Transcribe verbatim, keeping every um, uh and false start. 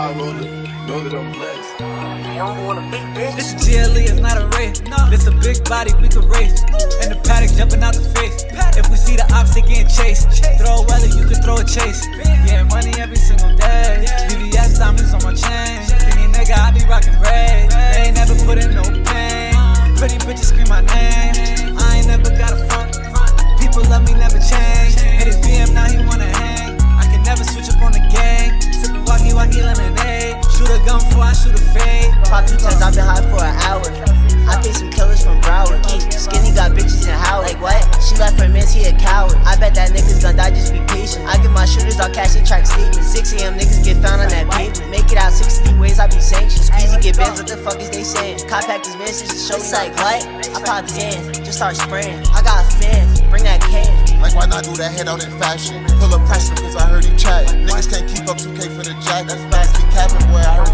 I roll it, know that I'm blessed. This a G L E, it's not a race. This a big body, we can race. In the paddock, jumping out the face. If we see the ops, they getting chased. Throw a weather, you can throw a chase. Getting money every single day. V V S diamonds on my chain. Thinking nigga, I be rocking braids. They ain't never put in no pain. Pretty bitches scream my name. I ain't never got a front. People love me, never change. Hit his V M, now he wanna hang. I can never switch up on the gang. Sippin' walkie walkie lemonade. Shoot a gun before I shoot a fade. Pop two times, I've been high for an hour. I think some killers from Broward. Skinny got bitches in Howard. Like what? She left her man, he a coward. I bet that niggas gon' die, just be patient. I give my shooters all cash, they track statements. six A M niggas get found on that pavement. Make it out sixty ways, I be sanctioned. Squeezy get bands, what the fuck is they saying? Compact these messages to show me like what? I pop cans, just start spraying. I got fans, bring that can. Like why not do that head out in fashion? Pull up pressure cause I heard he chat. Niggas can't keep up two K for the jack. That's fast, be capping boy, I heard